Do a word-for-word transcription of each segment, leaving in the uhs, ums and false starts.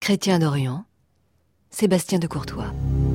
Chrétien d'Orient, Sébastien de Courtois.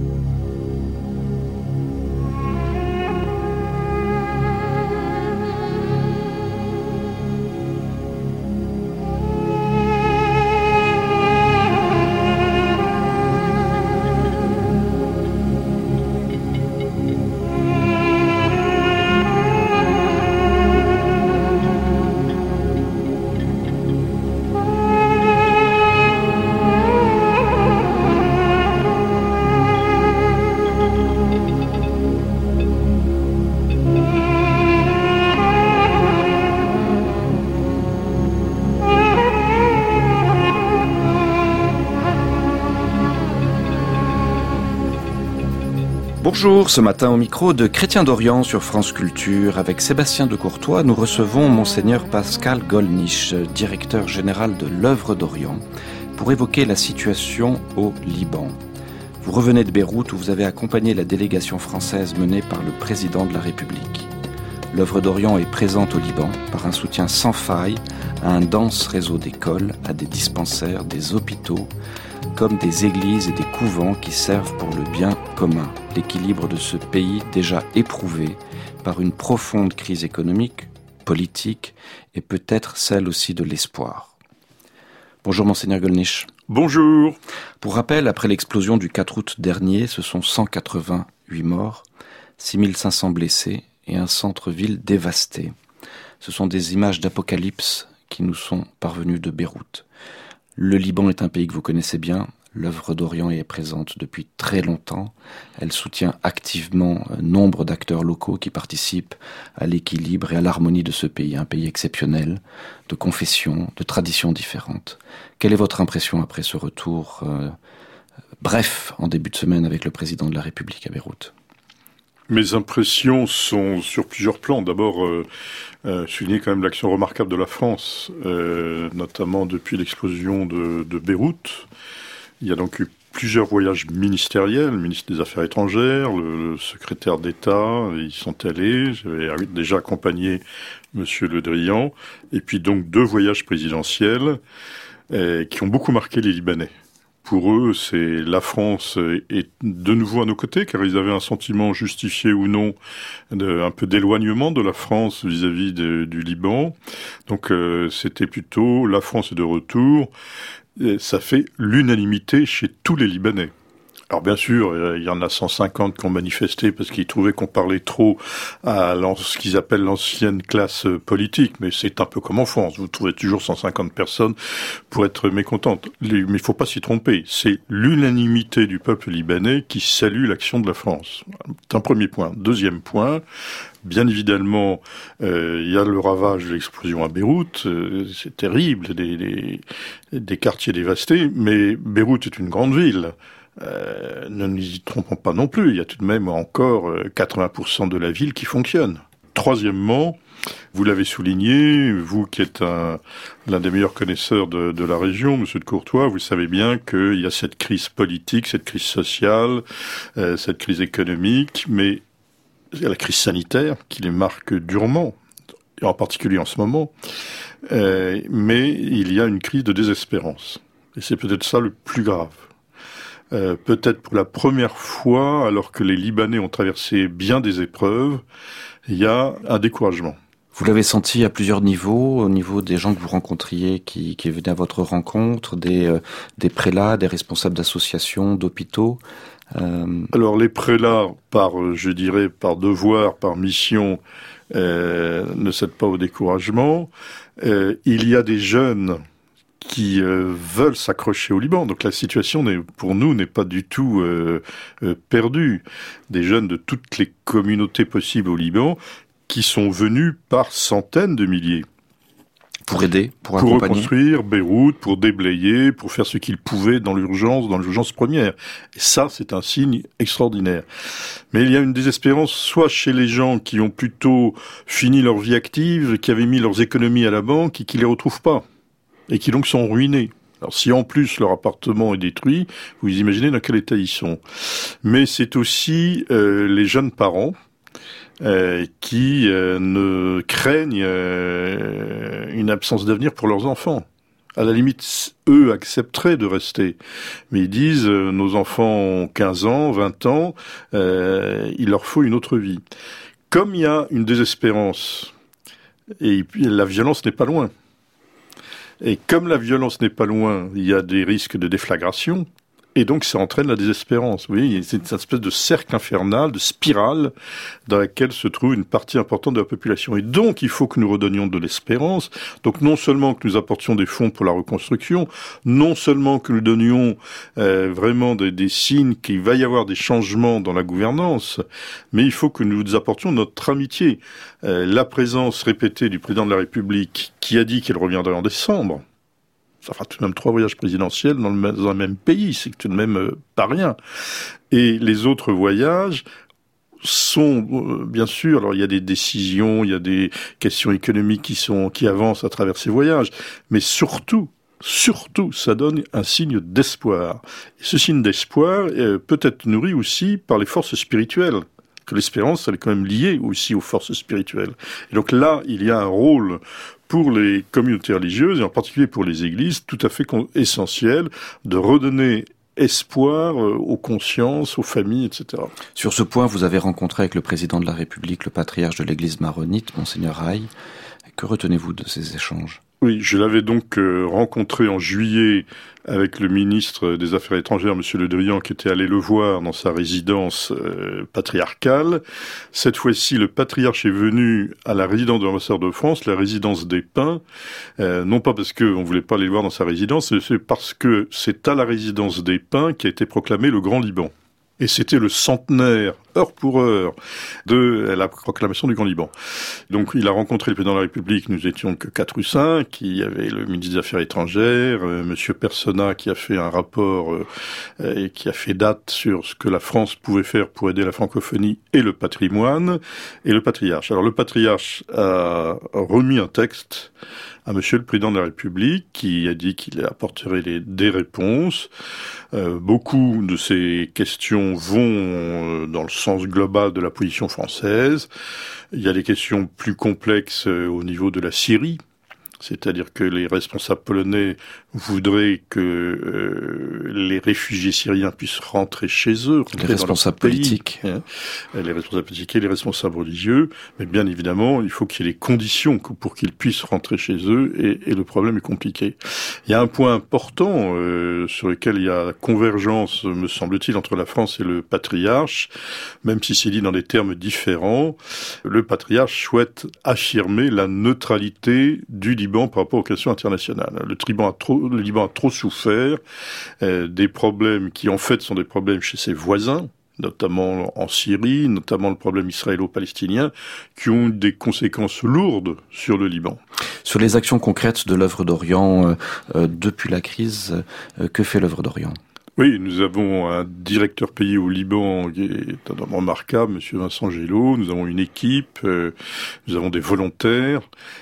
Bonjour, ce matin au micro de Chrétien d'Orient sur France Culture, avec Sébastien de Courtois, nous recevons Monseigneur Pascal Gollnisch, directeur général de l'Œuvre d'Orient, pour évoquer la situation au Liban. Vous revenez de Beyrouth où vous avez accompagné la délégation française menée par le président de la République. L'Œuvre d'Orient est présente au Liban par un soutien sans faille à un dense réseau d'écoles, à des dispensaires, des hôpitaux, comme des églises et des couvents qui servent pour le bien commun, l'équilibre de ce pays déjà éprouvé par une profonde crise économique, politique et peut-être celle aussi de l'espoir. Bonjour Monseigneur Gollnisch. Bonjour. Pour rappel, après l'explosion du quatre août dernier, ce sont cent quatre-vingt-huit morts, six mille cinq cents blessés et un centre-ville dévasté. Ce sont des images d'apocalypse qui nous sont parvenues de Beyrouth. Le Liban est un pays que vous connaissez bien. L'Œuvre d'Orient est présente depuis très longtemps. Elle soutient activement nombre d'acteurs locaux qui participent à l'équilibre et à l'harmonie de ce pays, un pays exceptionnel, de confessions, de traditions différentes. Quelle est votre impression après ce retour euh, bref en début de semaine avec le président de la République à Beyrouth ? Mes impressions sont sur plusieurs plans. D'abord, euh, euh, souligner quand même l'action remarquable de la France, euh, notamment depuis l'explosion de, de Beyrouth. Il y a donc eu plusieurs voyages ministériels, le ministre des Affaires étrangères, le, le secrétaire d'État, ils sont allés. J'avais déjà accompagné Monsieur Le Drian, et puis donc deux voyages présidentiels euh, qui ont beaucoup marqué les Libanais. Pour eux, c'est la France est de nouveau à nos côtés, car ils avaient un sentiment justifié ou non, de, un peu d'éloignement de la France vis-à-vis de, du Liban. Donc euh, c'était plutôt la France est de retour. Et ça fait l'unanimité chez tous les Libanais. Alors bien sûr, il y en a cent cinquante qui ont manifesté parce qu'ils trouvaient qu'on parlait trop à ce qu'ils appellent l'ancienne classe politique, mais c'est un peu comme en France. Vous trouvez toujours cent cinquante personnes pour être mécontentes. Mais il ne faut pas s'y tromper. C'est l'unanimité du peuple libanais qui salue l'action de la France. C'est un premier point. Deuxième point, bien évidemment, euh, il y a le ravage de l'explosion à Beyrouth. Euh, c'est terrible, des, des, des quartiers dévastés, mais Beyrouth est une grande ville. Euh, ne nous y trompons pas non plus, il y a tout de même encore euh, quatre-vingts pour cent de la ville qui fonctionne. Troisièmement, vous l'avez souligné, vous qui êtes un, l'un des meilleurs connaisseurs de, de la région, Monsieur de Courtois, vous savez bien qu'il y a cette crise politique, cette crise sociale, euh, cette crise économique, mais il y a la crise sanitaire qui les marque durement, et en particulier en ce moment, euh, mais il y a une crise de désespérance. Et c'est peut-être ça le plus grave. Euh, peut-être pour la première fois, alors que les Libanais ont traversé bien des épreuves, il y a un découragement. Vous l'avez senti à plusieurs niveaux, au niveau des gens que vous rencontriez qui, qui venaient à votre rencontre, des, euh, des prélats, des responsables d'associations, d'hôpitaux. Euh... Alors les prélats, par, je dirais, par devoir, par mission, euh, ne cèdent pas au découragement. Euh, il y a des jeunes qui euh, veulent s'accrocher au Liban. Donc la situation, n'est, pour nous, n'est pas du tout euh, euh, perdue. Des jeunes de toutes les communautés possibles au Liban qui sont venus par centaines de milliers. Pour aider, pour, pour accompagner. reconstruire Beyrouth, pour déblayer, pour faire ce qu'ils pouvaient dans l'urgence, dans l'urgence première. Et ça, c'est un signe extraordinaire. Mais il y a une désespérance, soit chez les gens qui ont plutôt fini leur vie active, qui avaient mis leurs économies à la banque et qui les retrouvent pas. Et qui donc sont ruinés. Alors si en plus leur appartement est détruit, vous imaginez dans quel état ils sont. Mais c'est aussi euh, les jeunes parents euh, qui euh, ne craignent euh, une absence d'avenir pour leurs enfants. À la limite, eux accepteraient de rester. Mais ils disent, euh, nos enfants ont quinze ans, vingt ans, euh, il leur faut une autre vie. Comme il y a une désespérance, et la violence n'est pas loin. Et comme la violence n'est pas loin, il y a des risques de déflagration. Et donc, ça entraîne la désespérance. Vous voyez, c'est une espèce de cercle infernal, de spirale, dans laquelle se trouve une partie importante de la population. Et donc, il faut que nous redonnions de l'espérance. Donc, non seulement que nous apportions des fonds pour la reconstruction, non seulement que nous donnions euh, vraiment des, des signes qu'il va y avoir des changements dans la gouvernance, mais il faut que nous apportions notre amitié. Euh, la présence répétée du président de la République, qui a dit qu'il reviendrait en décembre, ça fera tout de même trois voyages présidentiels dans le même, dans le même pays, c'est tout de même euh, pas rien. Et les autres voyages sont, euh, bien sûr, alors il y a des décisions, il y a des questions économiques qui sont, qui avancent à travers ces voyages, mais surtout, surtout, ça donne un signe d'espoir. Et ce signe d'espoir euh, peut être nourri aussi par les forces spirituelles, que l'espérance, elle est quand même liée aussi aux forces spirituelles. Et donc là, il y a un rôle pour les communautés religieuses, et en particulier pour les églises, tout à fait essentiel de redonner espoir aux consciences, aux familles, et cetera. Sur ce point, vous avez rencontré avec le président de la République, le patriarche de l'Église maronite, Monseigneur Haï. Que retenez-vous de ces échanges ? Oui, je l'avais donc euh, rencontré en juillet avec le ministre des Affaires étrangères, M. Le Drian, qui était allé le voir dans sa résidence euh, patriarcale. Cette fois-ci, le patriarche est venu à la résidence de l'ambassadeur de France, la résidence des Pins, euh, non pas parce qu'on ne voulait pas aller le voir dans sa résidence, c'est parce que c'est à la résidence des Pins qu'a été proclamé le Grand Liban. Et c'était le centenaire, heure pour heure, de la proclamation du Grand Liban. Donc il a rencontré le président de la République, nous étions que quatre ou cinq, il y avait le ministre des Affaires étrangères, euh, Monsieur Persona qui a fait un rapport euh, et qui a fait date sur ce que la France pouvait faire pour aider la francophonie et le patrimoine, et le patriarche. Alors le patriarche a remis un texte à Monsieur le Président de la République, qui a dit qu'il apporterait les, des réponses. Euh, beaucoup de ces questions vont euh, dans le sens global de la position française. Il y a des questions plus complexes euh, au niveau de la Syrie. C'est-à-dire que les responsables polonais voudraient que euh, les réfugiés syriens puissent rentrer chez eux. Les responsables politiques. Hein, les responsables politiques et les responsables religieux. Mais bien évidemment, il faut qu'il y ait les conditions pour qu'ils puissent rentrer chez eux et, et le problème est compliqué. Il y a un point important euh, sur lequel il y a convergence, me semble-t-il, entre la France et le patriarche, même si c'est dit dans des termes différents. Le patriarche souhaite affirmer la neutralité du Liban par rapport aux questions internationales. Le Liban a trop, le Liban a trop souffert euh, des problèmes qui en fait sont des problèmes chez ses voisins, notamment en Syrie, notamment le problème israélo-palestinien, qui ont des conséquences lourdes sur le Liban. Sur les actions concrètes de l'œuvre d'Orient euh, euh, depuis la crise, euh, que fait l'œuvre d'Orient ? Oui, nous avons un directeur pays au Liban qui est un homme remarquable, M. Vincent Gelot. Nous avons une équipe, euh, nous avons des volontaires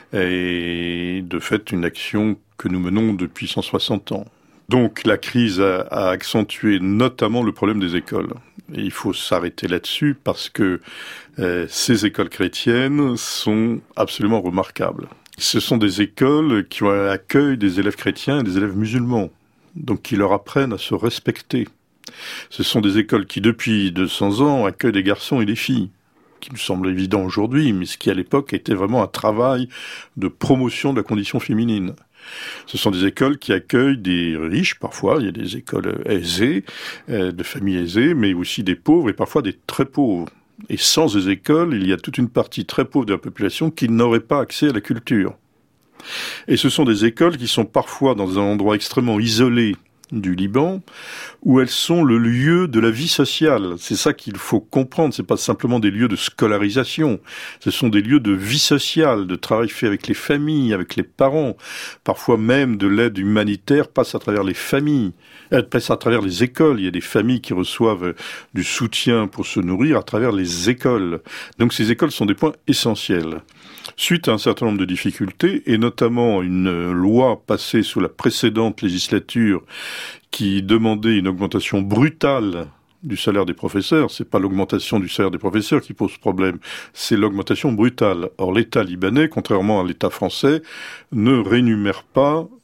et de fait une action que nous menons depuis cent soixante ans. Donc la crise a, a accentué notamment le problème des écoles. Et il faut s'arrêter là-dessus parce que euh, ces écoles chrétiennes sont absolument remarquables. Ce sont des écoles qui ont un accueil des élèves chrétiens et des élèves musulmans, donc qui leur apprennent à se respecter. Ce sont des écoles qui, depuis deux cents ans, accueillent des garçons et des filles, qui nous semble évident aujourd'hui, mais ce qui, à l'époque, était vraiment un travail de promotion de la condition féminine. Ce sont des écoles qui accueillent des riches, parfois, il y a des écoles aisées, euh, de familles aisées, mais aussi des pauvres et parfois des très pauvres. Et sans ces écoles, il y a toute une partie très pauvre de la population qui n'aurait pas accès à la culture. Et ce sont des écoles qui sont parfois dans un endroit extrêmement isolé du Liban, où elles sont le lieu de la vie sociale. C'est ça qu'il faut comprendre, c'est pas simplement des lieux de scolarisation, ce sont des lieux de vie sociale, de travail fait avec les familles, avec les parents, parfois même de l'aide humanitaire passe à travers les familles, elle passe à travers les écoles, il y a des familles qui reçoivent du soutien pour se nourrir à travers les écoles. Donc ces écoles sont des points essentiels. Suite à un certain nombre de difficultés, et notamment une loi passée sous la précédente législature qui demandait une augmentation brutale du salaire des professeurs, c'est pas l'augmentation du salaire des professeurs qui pose problème, c'est l'augmentation brutale. Or l'État libanais, contrairement à l'État français, ne rémunère pas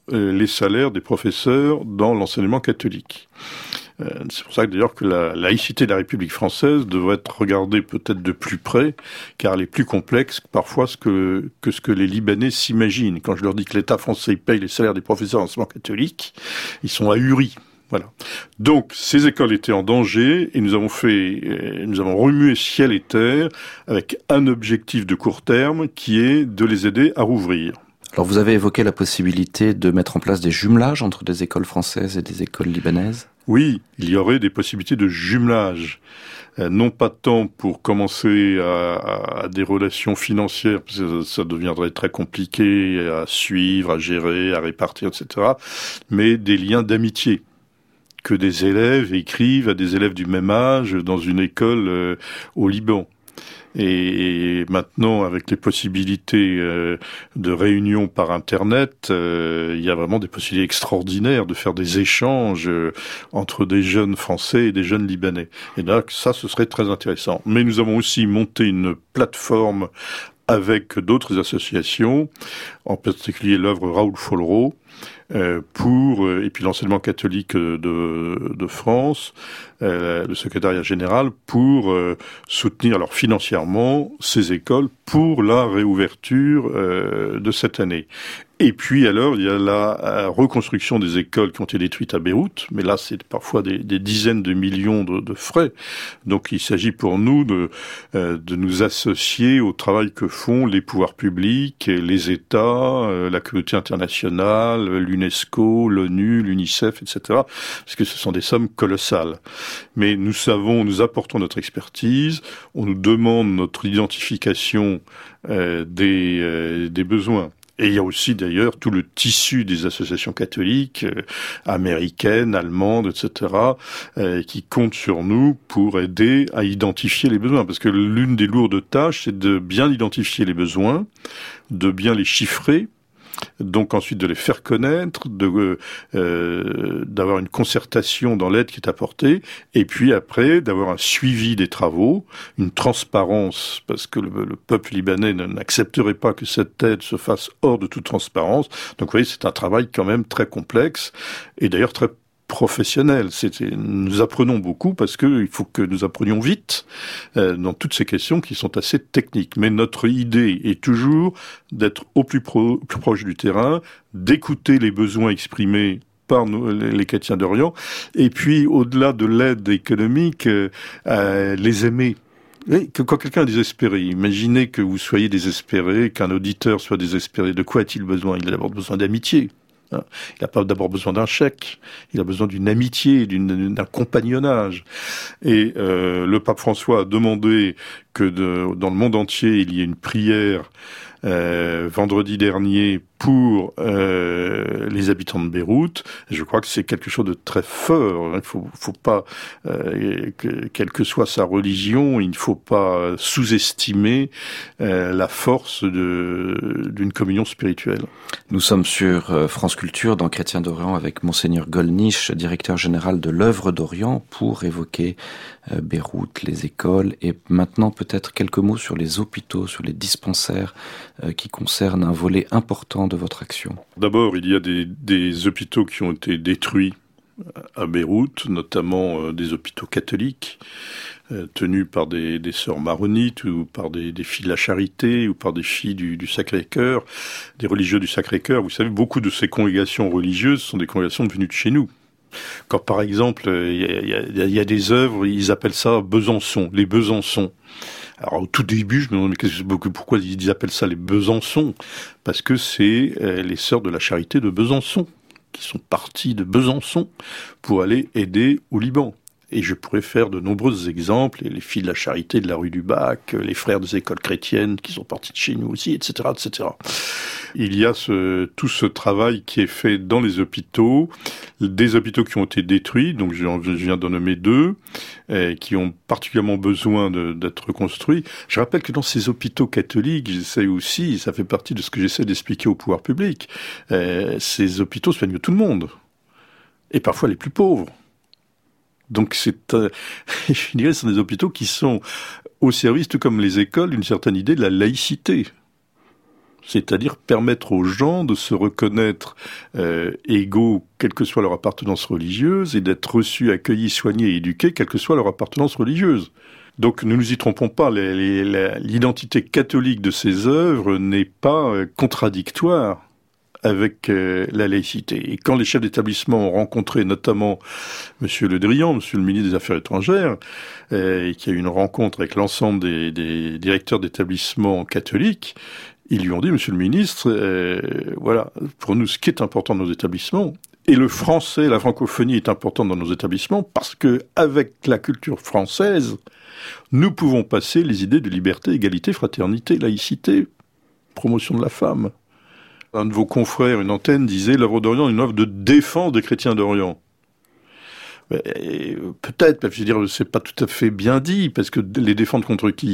euh, les salaires des professeurs dans l'enseignement catholique. Euh, c'est pour ça que d'ailleurs que la laïcité de la République française devrait être regardée peut-être de plus près, car elle est plus complexe parfois ce que, que ce que les Libanais s'imaginent. Quand je leur dis que l'État français paye les salaires des professeurs d'enseignement catholique, ils sont ahuris. Voilà. Donc, ces écoles étaient en danger et nous avons fait, euh, nous avons remué ciel et terre avec un objectif de court terme qui est de les aider à rouvrir. Alors, vous avez évoqué la possibilité de mettre en place des jumelages entre des écoles françaises et des écoles libanaises. Oui, il y aurait des possibilités de jumelage. Euh, non pas tant pour commencer à, à, à des relations financières, parce que ça, ça deviendrait très compliqué à suivre, à gérer, à répartir, et cetera, mais des liens d'amitié. Que des élèves écrivent à des élèves du même âge dans une école euh, au Liban. Et maintenant, avec les possibilités euh, de réunion par Internet, euh, il y a vraiment des possibilités extraordinaires de faire des échanges euh, entre des jeunes Français et des jeunes Libanais. Et là, ça, ce serait très intéressant. Mais nous avons aussi monté une plateforme avec d'autres associations, en particulier l'œuvre Raoul Follereau, Euh, pour euh, et puis l'enseignement catholique de, de France, euh, le secrétariat général, pour euh, soutenir alors financièrement ces écoles pour la réouverture euh, de cette année. Et puis alors, il y a la euh, reconstruction des écoles qui ont été détruites à Beyrouth, mais là, c'est parfois des, des dizaines de millions de, de frais. Donc, il s'agit pour nous de, euh, de nous associer au travail que font les pouvoirs publics, les États, euh, la communauté internationale, l'UNESCO, l'ONU, l'UNICEF, et cetera, parce que ce sont des sommes colossales. Mais nous savons, nous apportons notre expertise, on nous demande notre identification euh, des, euh, des besoins. Et il y a aussi d'ailleurs tout le tissu des associations catholiques, euh, américaines, allemandes, et cetera, euh, qui comptent sur nous pour aider à identifier les besoins. Parce que l'une des lourdes tâches, c'est de bien identifier les besoins, de bien les chiffrer, donc ensuite de les faire connaître, de euh, d'avoir une concertation dans l'aide qui est apportée, et puis après d'avoir un suivi des travaux, une transparence, parce que le, le peuple libanais n'accepterait pas que cette aide se fasse hors de toute transparence. Donc vous voyez, c'est un travail quand même très complexe, et d'ailleurs très professionnel. C'est, nous apprenons beaucoup parce que il faut que nous apprenions vite euh, dans toutes ces questions qui sont assez techniques. Mais notre idée est toujours d'être au plus, pro, plus proche du terrain, d'écouter les besoins exprimés par nous, les chrétiens d'Orient, et puis au-delà de l'aide économique, euh, euh, les aimer. Oui, que quand quelqu'un est désespéré, imaginez que vous soyez désespéré, qu'un auditeur soit désespéré. De quoi a-t-il besoin? Il a d'abord besoin d'amitié. Il n'a pas d'abord besoin d'un chèque, il a besoin d'une amitié, d'une, d'un compagnonnage. Et euh, le pape François a demandé que de, dans le monde entier, il y ait une prière euh, vendredi dernier pour euh, les habitants de Beyrouth. Je crois que c'est quelque chose de très fort. Il faut, faut pas, euh, que, quelle que soit sa religion, il ne faut pas sous-estimer euh, la force de, d'une communion spirituelle. Nous sommes sur euh, France Culture, dans Chrétiens d'Orient, avec Monseigneur Gollnisch, directeur général de l'œuvre d'Orient, pour évoquer euh, Beyrouth, les écoles, et maintenant peut-être quelques mots sur les hôpitaux, sur les dispensaires, euh, qui concernent un volet important de votre action. D'abord, il y a des, des hôpitaux qui ont été détruits à Beyrouth, notamment euh, des hôpitaux catholiques, euh, tenus par des, des sœurs maronites ou par des, des filles de la Charité ou par des filles du, du Sacré-Cœur, des religieux du Sacré-Cœur. Vous savez, beaucoup de ces congrégations religieuses sont des congrégations venues de chez nous. Quand par exemple, il y a, y a, y a des œuvres, ils appellent ça Besançon, les Besançons. Alors au tout début, je me demande mais pourquoi ils appellent ça les Besançons? Parce que c'est euh, les sœurs de la Charité de Besançon qui sont parties de Besançon pour aller aider au Liban. Et je pourrais faire de nombreux exemples, les filles de la Charité de la rue du Bac, les frères des écoles chrétiennes qui sont partis de chez nous aussi, et cetera, et cetera. Il y a ce, tout ce travail qui est fait dans les hôpitaux, des hôpitaux qui ont été détruits, donc je, je viens d'en nommer deux, eh, qui ont particulièrement besoin de, d'être reconstruits. Je rappelle que dans ces hôpitaux catholiques, j'essaie aussi, ça fait partie de ce que j'essaie d'expliquer au pouvoir public, eh, ces hôpitaux soignent tout le monde, et parfois les plus pauvres. Donc c'est, euh, je dirais, ce sont des hôpitaux qui sont au service, tout comme les écoles, d'une certaine idée de la laïcité. c'est-à-dire permettre aux gens de se reconnaître euh, égaux, quelle que soit leur appartenance religieuse, et d'être reçus, accueillis, soignés et éduqués, quelle que soit leur appartenance religieuse. Donc ne nous y trompons pas, les, les, la, l'identité catholique de ces œuvres n'est pas euh, contradictoire avec euh, la laïcité. Et quand les chefs d'établissement ont rencontré notamment Monsieur Le Drian, Monsieur le ministre des Affaires étrangères, euh, et qu'il y a eu une rencontre avec l'ensemble des, des directeurs d'établissements catholiques, ils lui ont dit, Monsieur le ministre, euh, voilà, pour nous, ce qui est important dans nos établissements, et le français, la francophonie est importante dans nos établissements, parce que avec la culture française, nous pouvons passer les idées de liberté, égalité, fraternité, laïcité, promotion de la femme. Un de vos confrères, une antenne, disait « L'œuvre d'Orient est une œuvre de défense des chrétiens d'Orient ». Peut-être, je veux dire, c'est pas tout à fait bien dit, parce que les défendre contre qui ?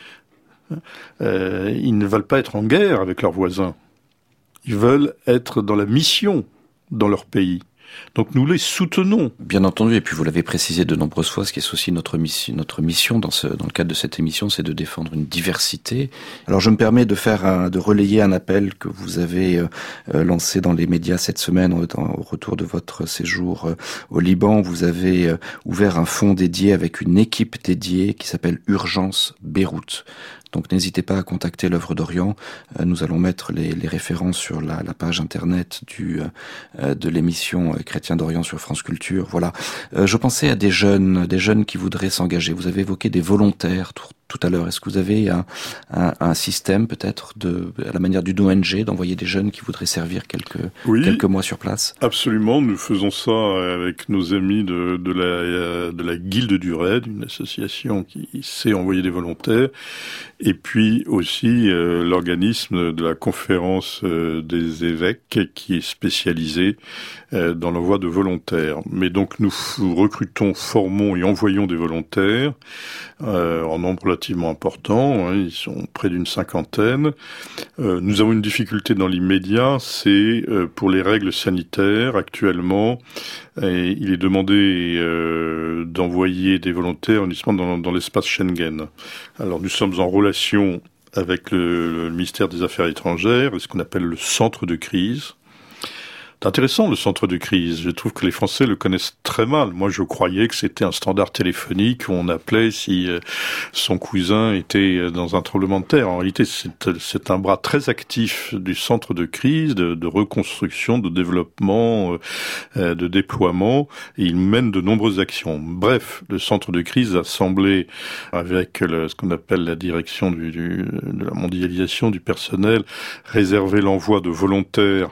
euh, Ils ne veulent pas être en guerre avec leurs voisins. Ils veulent être dans la mission dans leur pays. Donc nous les soutenons. Bien entendu, et puis vous l'avez précisé de nombreuses fois, ce qui est aussi notre mission, notre mission dans, ce, dans le cadre de cette émission, c'est de défendre une diversité. Alors je me permets de faire un, de relayer un appel que vous avez euh, lancé dans les médias cette semaine au, au retour de votre séjour euh, au Liban. Vous avez euh, ouvert un fonds dédié avec une équipe dédiée qui s'appelle Urgence Beyrouth. Donc n'hésitez pas à contacter l'œuvre d'Orient. Euh, nous allons mettre les, les références sur la, la page internet du, euh, de l'émission euh, Chrétien d'Orient sur France Culture. Voilà. Euh, je pensais à des jeunes, des jeunes qui voudraient s'engager. Vous avez évoqué des volontaires tout, tout à l'heure. Est-ce que vous avez un, un, un système peut-être de, à la manière d'une O N G, d'envoyer des jeunes qui voudraient servir quelques, oui, quelques mois sur place ? Absolument. Nous faisons ça avec nos amis de, de la, de la Guilde du Raid, une association qui sait envoyer des volontaires. Et puis aussi euh, l'organisme de la conférence euh, des évêques qui est spécialisé euh, dans l'envoi de volontaires. Mais donc nous recrutons, formons et envoyons des volontaires euh, en nombre relativement important, hein, ils sont près d'une cinquantaine. Euh, nous avons une difficulté dans l'immédiat, c'est euh, pour les règles sanitaires actuellement. Et il est demandé euh, d'envoyer des volontaires uniquement dans, dans l'espace Schengen. Alors nous sommes en relation avec le, le ministère des Affaires étrangères, ce qu'on appelle le centre de crise. C'est intéressant, le centre de crise. Je trouve que les Français le connaissent très mal. Moi, je croyais que c'était un standard téléphonique où on appelait si euh, son cousin était dans un tremblement de terre. En réalité, c'est, c'est un bras très actif du centre de crise, de, de reconstruction, de développement, euh, de déploiement. Et il mène de nombreuses actions. Bref, le centre de crise a semblé, avec le, ce qu'on appelle la direction du, du, de la mondialisation du personnel, réserver l'envoi de volontaires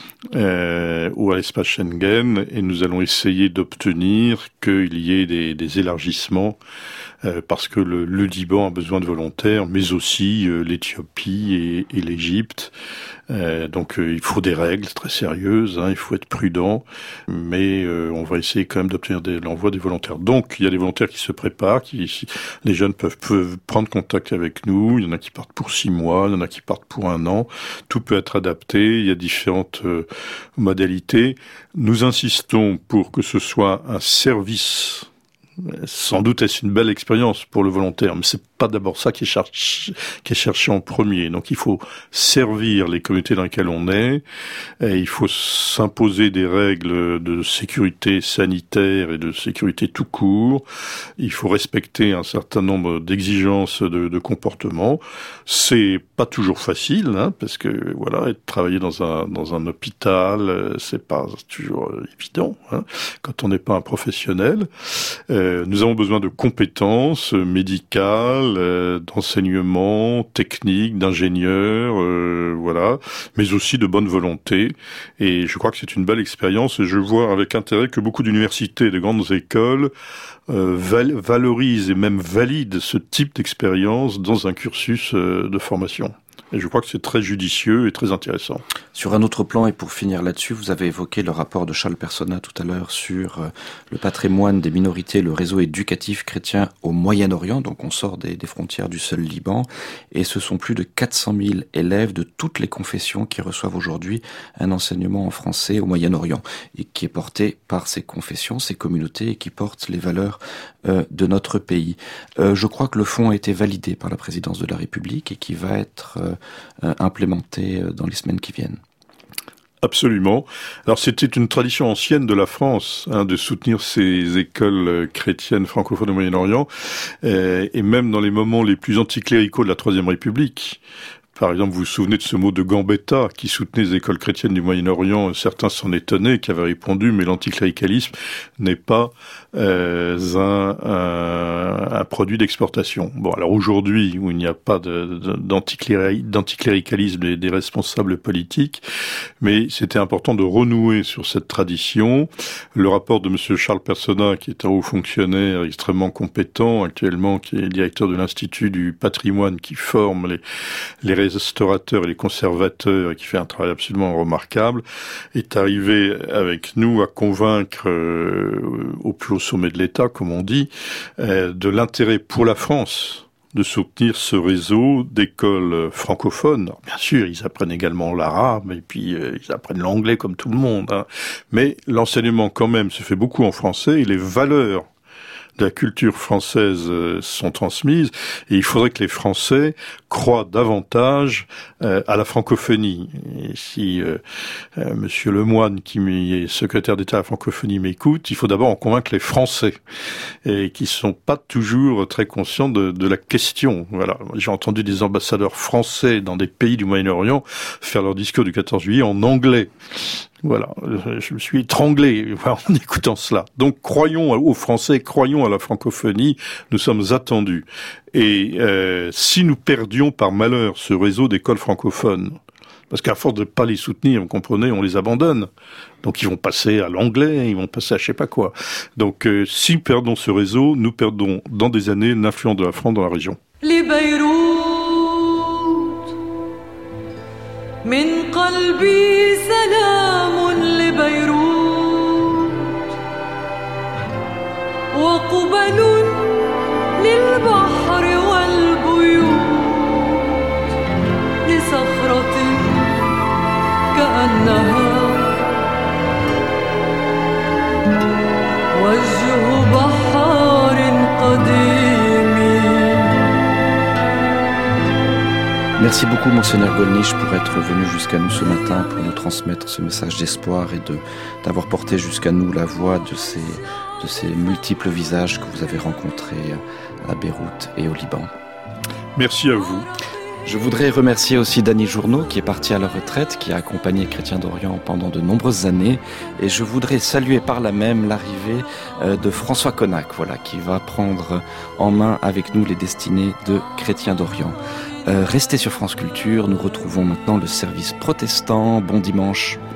Euh, ou à l'espace Schengen, et nous allons essayer d'obtenir qu'il y ait des, des élargissements euh, parce que le, le Liban a besoin de volontaires, mais aussi euh, l'Éthiopie et, et l'Égypte. Euh, donc euh, il faut des règles très sérieuses, hein, il faut être prudent, mais euh, on va essayer quand même d'obtenir des, l'envoi des volontaires. Donc il y a des volontaires qui se préparent, qui, les jeunes peuvent, peuvent prendre contact avec nous, il y en a qui partent pour six mois, il y en a qui partent pour un an, tout peut être adapté, il y a différentes euh, modalités. Nous insistons pour que ce soit un service. Sans doute est-ce une belle expérience pour le volontaire, mais c'est pas d'abord ça qui est, cherché, qui est cherché en premier. Donc il faut servir les communautés dans lesquelles on est, et il faut s'imposer des règles de sécurité sanitaire et de sécurité tout court. Il faut respecter un certain nombre d'exigences de, de comportement. C'est pas toujours facile, hein, parce que voilà, être travailler dans un dans un hôpital, c'est pas toujours évident, hein, quand on n'est pas un professionnel. Euh, nous avons besoin de compétences médicales, euh, d'enseignement, technique, d'ingénieurs, euh, voilà, mais aussi de bonne volonté. Et je crois que c'est une belle expérience. Et je vois avec intérêt que beaucoup d'universités, de grandes écoles euh, val- valorisent et même valident ce type d'expérience dans un cursus euh, de formation. Et je crois que c'est très judicieux et très intéressant. Sur un autre plan, et pour finir là-dessus, vous avez évoqué le rapport de Charles Personna tout à l'heure sur le patrimoine des minorités, le réseau éducatif chrétien au Moyen-Orient. Donc on sort des, des frontières du seul Liban. Et ce sont plus de quatre cent mille élèves de toutes les confessions qui reçoivent aujourd'hui un enseignement en français au Moyen-Orient. Et qui est porté par ces confessions, ces communautés, et qui portent les valeurs euh, de notre pays. Euh, je crois que le fonds a été validé par la présidence de la République et qui va être... Euh, euh, implémenter dans les semaines qui viennent. Absolument. Alors c'était une tradition ancienne de la France hein, de soutenir ces écoles chrétiennes francophones au Moyen-Orient, euh, et même dans les moments les plus anticléricaux de la Troisième République. Par exemple, vous vous souvenez de ce mot de Gambetta qui soutenait les écoles chrétiennes du Moyen-Orient. Certains s'en étonnaient, qui avaient répondu, mais l'anticléricalisme n'est pas euh, un, un, un produit d'exportation. Bon, alors aujourd'hui, où il n'y a pas de, de, d'anticléri, d'anticléricalisme des, des responsables politiques, mais c'était important de renouer sur cette tradition. Le rapport de M. Charles Personnat, qui est un haut fonctionnaire extrêmement compétent actuellement, qui est directeur de l'Institut du patrimoine, qui forme les, les restaurateurs et les conservateurs et qui fait un travail absolument remarquable, est arrivé avec nous à convaincre euh, au plus haut sommet de l'État, comme on dit, euh, de l'intérêt pour la France de soutenir ce réseau d'écoles francophones. Alors, bien sûr, ils apprennent également l'arabe et puis euh, ils apprennent l'anglais comme tout le monde, hein. Mais l'enseignement quand même se fait beaucoup en français et les valeurs de la culture française euh, sont transmises, et il faudrait que les Français croient davantage euh, à la francophonie. Et si euh, euh, Monsieur Lemoine, qui est secrétaire d'État à la francophonie, m'écoute, il faut d'abord en convaincre les Français, et qui sont pas toujours très conscients de, de la question. Voilà, j'ai entendu des ambassadeurs français dans des pays du Moyen-Orient faire leur discours du quatorze juillet en anglais. Voilà, je me suis étranglé en écoutant cela. Donc, croyons aux Français, croyons à la francophonie, nous sommes attendus. Et euh, si nous perdions par malheur ce réseau d'écoles francophones, parce qu'à force de ne pas les soutenir, vous comprenez, on les abandonne. Donc, ils vont passer à l'anglais, ils vont passer à je sais pas quoi. Donc, euh, si nous perdons ce réseau, nous perdons dans des années l'influence de la France dans la région. Les Beyrouth, min qalbi salam li Beyrouth, wa qubalun lil bahr wal buyut, li sakhratin ka'annaha wajhu baharin qadimi. Merci beaucoup, Monseigneur Gollnisch, pour être venu jusqu'à nous ce matin, pour nous transmettre ce message d'espoir et de, d'avoir porté jusqu'à nous la voix de ces, de ces multiples visages que vous avez rencontrés à Beyrouth et au Liban. Merci à vous. Je voudrais remercier aussi Dany Journeau, qui est parti à la retraite, qui a accompagné Chrétiens d'Orient pendant de nombreuses années. Et je voudrais saluer par là même l'arrivée de François Connac, voilà, qui va prendre en main avec nous les destinées de Chrétiens d'Orient. Euh, restez sur France Culture, nous retrouvons maintenant le service protestant. Bon dimanche.